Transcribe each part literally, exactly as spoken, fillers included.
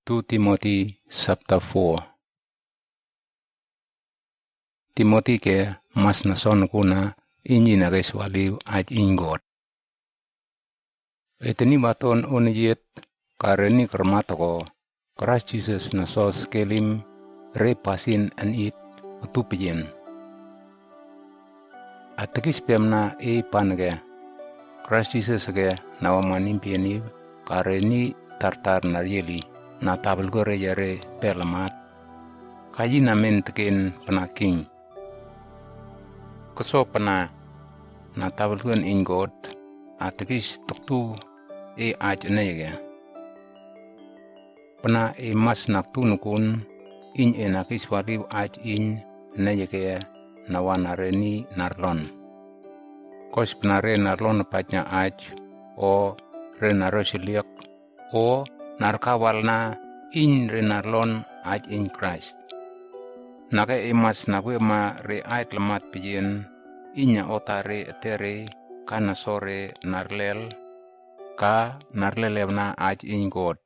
tu Timothy chapter four. Timothy ke mas na son kuna inji na guys waliu aj ingot. Eteni baton oniyet kareni kermata ko Christ Jesus na so skelim re pasin an it utupien. Atakis pemna e pange Christ Jesus ke nawamanim pieni kareni tartar narieli na tabel gore yare pelamat kaji namen tekin penaking keso pena na tabel gun ingot atakis tuktu e aj nege pena e mas naktu nukun in enakis waliu aj in nege nawanareni narlon kos penare narlon patnya aj o renarosiliak o narkawalna in renarlon aj in Christ. Naka emas nakwe ma re ait lemat pijin inya otare etere kana sore narlel ka narlelevna aj in God.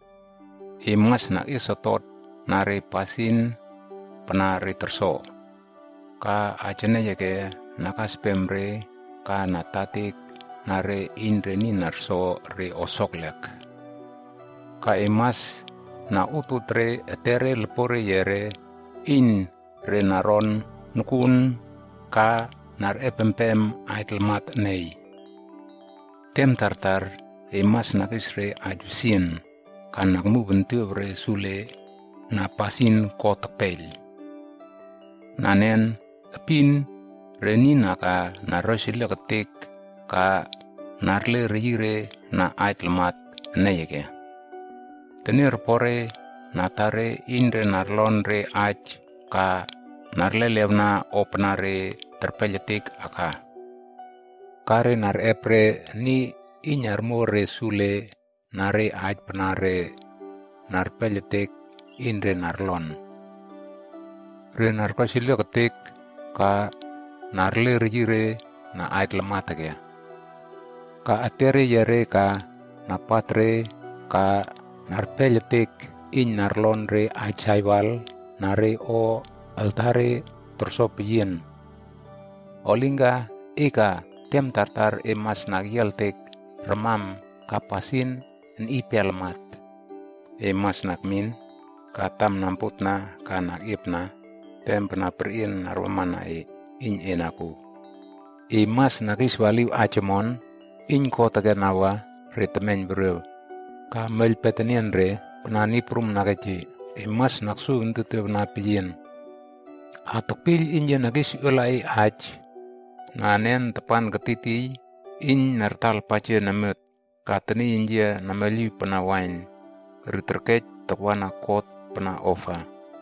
Emas nak isotot nare pasin penare terso ka ajene yake nakas pemre ka natatik nare indreni narso re osoklek. Ka emas na ututre etere lepore yere in renaron nukun ka nar epempem aitelmat nei. Tem tartar emas nakisre ajusin kan nakmu benture sule na pasin kotakpel. Nanen epin reni naka narosile ketik ka narle rire na aitelmat neyege. Tenir pore natare indre narlon re aj ka narle levna opnare terpeletik aka. Kare nar epre ni inyarmo re sule nare aj penare narpeletik indre narlon. Re narkosilio ketik ka narle rijire na aj lematake. Ka atere yare ka napatre ka narpeletik in narlon re ajaiwal nare o altare tersopien. Olingga ika tem tartar emas nagyaltek remam kapasin n ipelmat. Emas nakmin katam namputna kanak ipna tem pena perin narwamana e in enaku. Emas nakis waliu acemon in kota genawa retemen berew. Ka mel petenian re penani prum nagaji emas naksu untuk penapien atok pil inja nagis ulai aj nanen tepan ketiti in nartal pace namet kateni inja nameli penawain riterket tekwana kot pena ova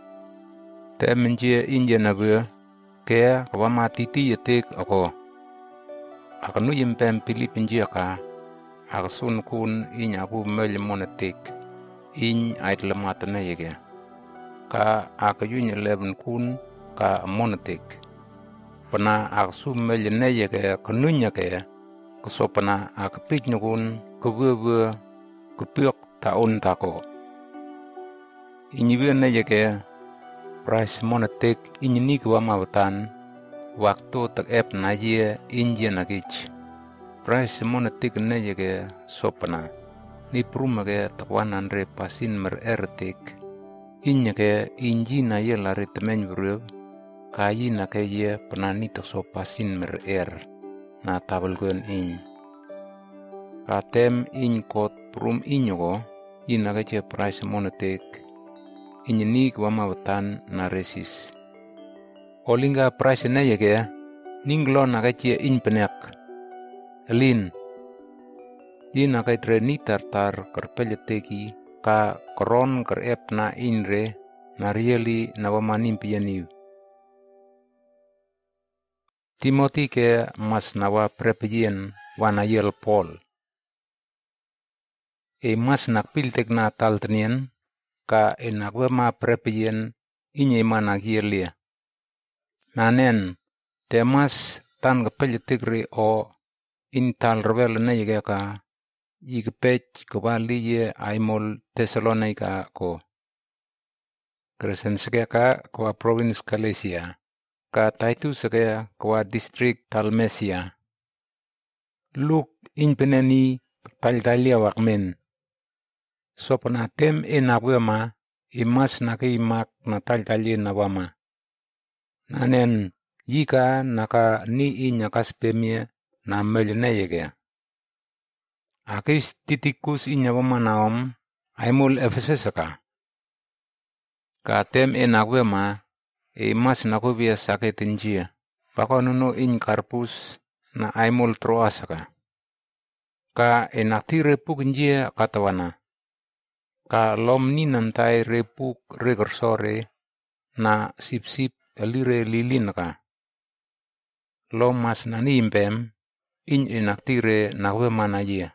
tem inja inja nabe kaya kawama titi yetek ako akanu yempem pilip inja ka aksun kun inya aku mel monetik in ait lematna yege ka akayunya leben kun ka monetik pena aksu mel ne yege kanunya ke kesopana akpik nyukun kebebe kepyok taun tako inyibe ne yege price monetik inyini kwa mawatan waktu tak ep na ye inje nagich Price monetik ne yege sopana ni prumage takwanan re pasin mer ertik inyake injina ye lari temen buru kayi na ke ye penani so pasin mer er na tabel gun in katem in kot prum inyogo inake che price monetik inyini kwa mawatan na resis olinga price ne yege ninglo na ke in penek Elin, ina kay treni tartar kerpeleteki ka koron kerep na inre na rieli na wamanim piyaniw. Timothy ke mas nawa prepien wanayel Paul. E mas nakpiltek na taltenien ka enakwe ma prepien inye managielia. Nanen, temas tan kepeletek re o in tal rebel na yega ka yikepech kebali ye aimol Tesalonika ko. Kristen seke ka kwa province Galatia, ka Titus seke kwa district Dalmatia. Luk inpeneni taltalia wakmen. Sopana tem enabwema imas nake imak na taltalia nawama. Nanen yika naka ni inyakas pemie na melineyege. Akis titikus inyawama naom aimul Efesesaka. Ka tem enabwema imas nakubia saketinjia. Pakonuno in karpus na aimul troasaka. Ka enaktire pukinjia katawana. Ka lom ni nantai repuk regersore na sip-sip elire lilinaka. Lom mas nani impem in enaktire nakwema na jia.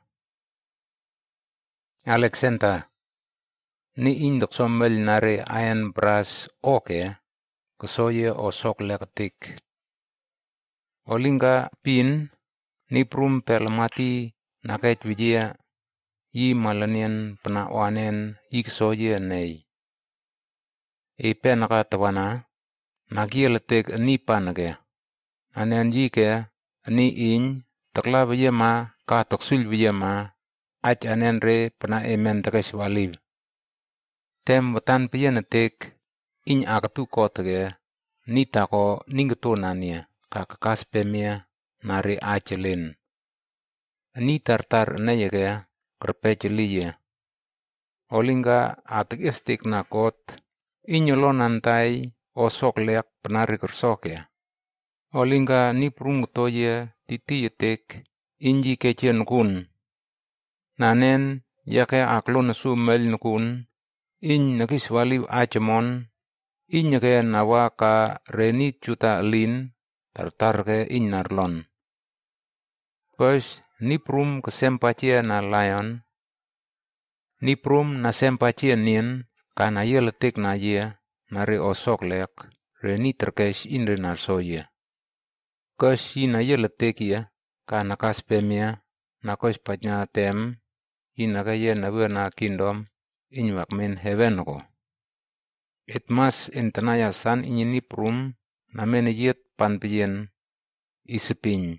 Alexander ni indok sommel nare ayan bras oke kesoye osok leketik. Olinga pin ni prum pelmati nakait wijia yi malanian penawanen yi kesoye nei. Ipe nakatawana nagia letek ni panage. Anen yi ke ni in takla wijia ma ka taksul wijia ma ach anen re pena emen takes walib. Tem watan piya netek in akatu kotage ni tako ningto nania kakakas pemia nari achelin. Ni tartar neyege kerpecheliye. Olinga ategestik nakot inyolonantai osok leak penari kersoke. Olinga ni prungtoye titiyetek inji kecien kun. Nanen yake aklon sumel nukun in nakiswali achemon in yake nawa ka reni cuta lin tartar ke in narlon. Pues ni prum kesempatia na lion, ni prum na sempatia nien kana ye letik na ye nari osok lek reni terkes in renarsoye. Kes ina ye letik ye kana kaspemia na kos patnya tem ina kaya na na kingdom in wakmen heaven ko. It mas entanaya san in ni prum na menejit panpien isepin.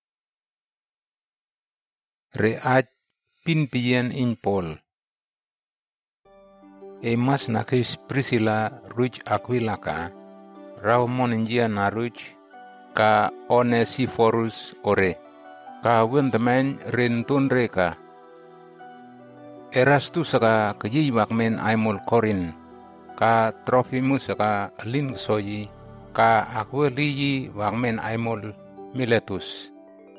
Reat pinpien in Paul. Emas nakis Priscilla ruj Aquilaka, rau moninjia na ruj ka Onesiphorus ore, ka wentemen rentun reka. Erastus ka keji wakmen aimul Korin, ka Trophimus ka lin soyi, ka Aquiliji wakmen aimul Miletus.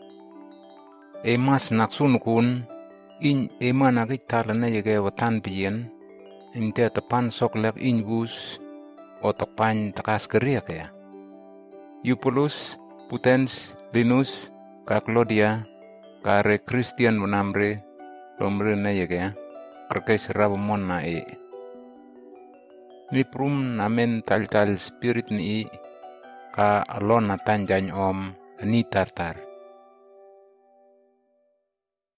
Emas naksunukun in ema nakit talana yage watan piyen inte tepan soklek in bus o tepan takas keria kaya. Eupolus, Putens, Linus, ka Claudia, ka re Christian menamre lomre na yage kerkes rabomon na e. Ni prum namen tal-tal spirit ni ka alon na tanjany om ni tartar.